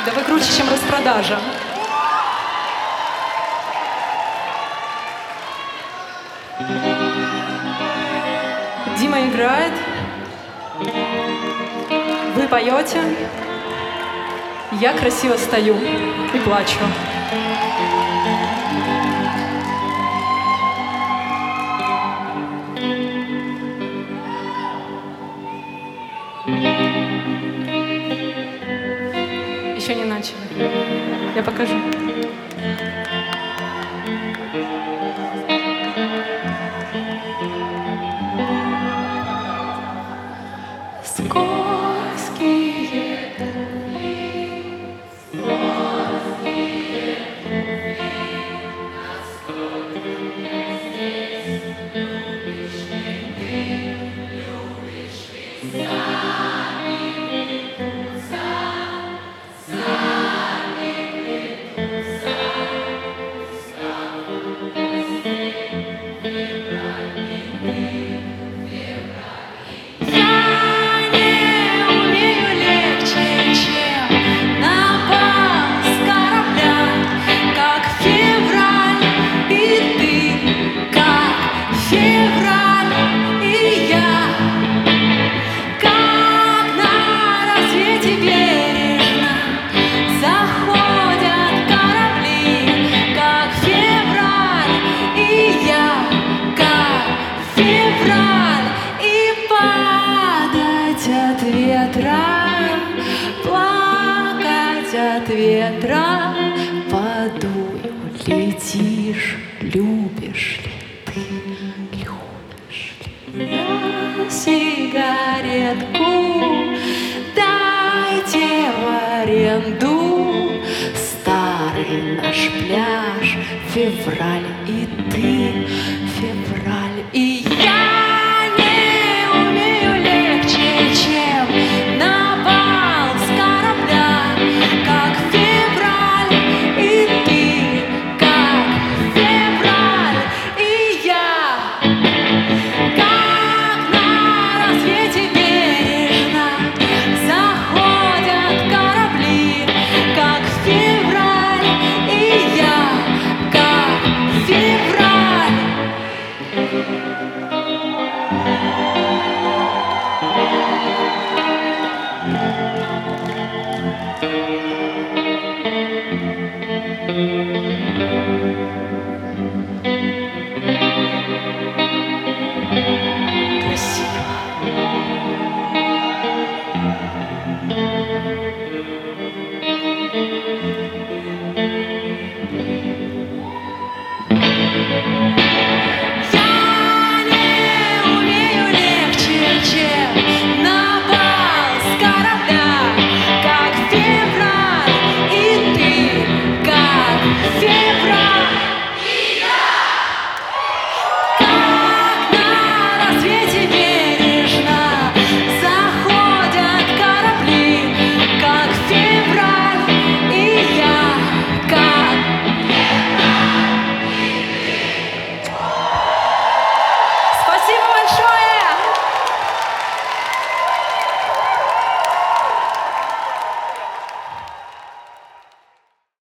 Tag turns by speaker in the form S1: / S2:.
S1: Да вы круче, чем распродажа. Дима играет, вы поете, я красиво стою и плачу. Еще не начали. Я покажу. Скользкие от ветра подуй, улетишь, любишь ли ты, любишь ли? На сигаретку дайте в аренду старый наш пляж, февраль и ты, февраль.